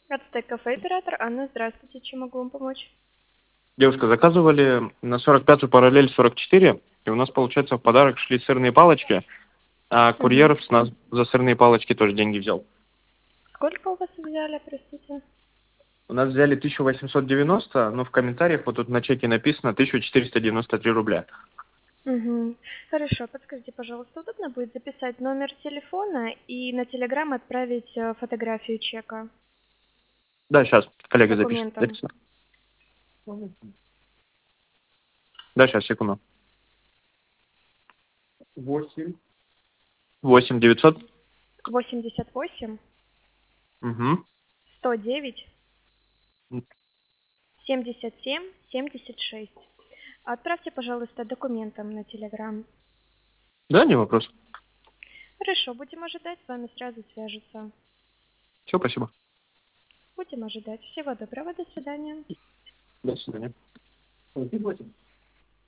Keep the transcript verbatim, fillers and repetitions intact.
Ацтек кафе, оператор Анна, здравствуйте, чем могу вам помочь? Девушка, заказывали на сорок пятую параллель сорок четыре, и у нас, получается, в подарок шли сырные палочки, а Угу. курьер с нас за сырные палочки тоже деньги взял. Сколько у вас взяли, простите? У нас взяли тысячу восемьсот девяносто, но в комментариях вот тут на чеке написано тысяча четыреста девяносто три рубля. Угу. Хорошо, подскажите, пожалуйста, удобно будет записать номер телефона и на телеграм отправить э, фотографию чека Да, сейчас с коллега запишет. документом? Записано. Да, сейчас, секунду. Восемь. Восемь девятьсот. восемьдесят восемь Угу. сто девять семьдесят семь семьдесят шесть. Отправьте, пожалуйста, документом на телеграм. Да, не вопрос. Хорошо, будем ожидать, с вами сразу свяжутся. Все, спасибо. Будем ожидать. Всего доброго, до свидания. До свидания.